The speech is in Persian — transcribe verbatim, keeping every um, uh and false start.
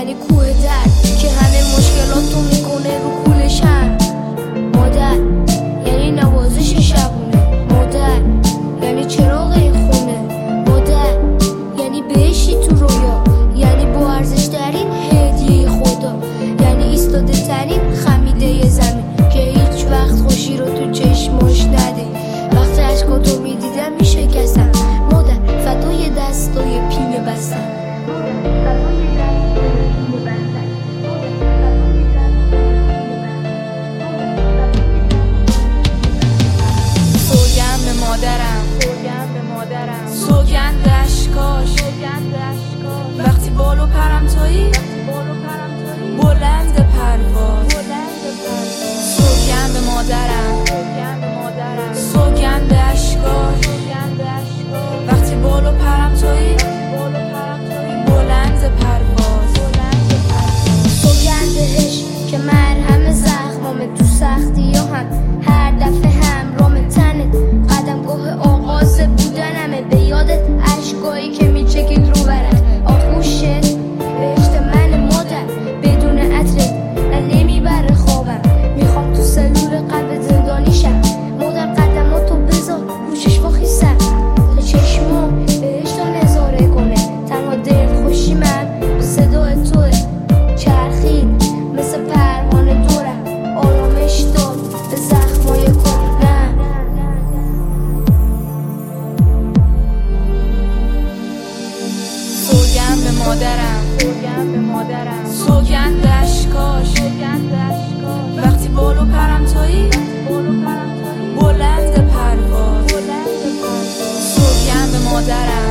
یعنی کوه درد که همه مشکلاتو میکنه رو کولشم. مادر یعنی نوازش شبونه. مادر یعنی چراغ خونه. مادر یعنی بهشتی تو رویا، یعنی با ارزش ترین هدیه خدا، یعنی ایستاده ترین خمیده زمین که هیچ وقت خوشی رو تو چشماش نده. وقتی عشقاتو میدیدم میشکستم. مادر فدای دستای پینه بستم. سوگند به مادرم، سوگند اشکاش، وقتی بال و پرم تویی بلند پرواز. سوگند به مادرم، سوگند اشکاش، وقتی بال و پرم تویی بلند پرواز. سوگند بهش که مرهم زخمام تو سختی ها هم هر دفعه همرام تنه. قدمگاه آغاز بودنمه، به یادت عشقایی که میچکید رو برد آغوشت بهشت من. مادر بدون عطرت نه نمیبره خوابم، میخوام تو سلول قلب زندانی شم. مادر قدماتو بذار رو چشما خیسم تا چشما بهشت رو نظاره کنه. تنها دل خوشی من صدای توه، چرخید مثل پروانه دورم، آرامش داد به زخمای کنم. سوگند به مادرم، سوگند اشکاش، وقتی بال و پرم تویی بلند پرواز. سوگند به مادرم،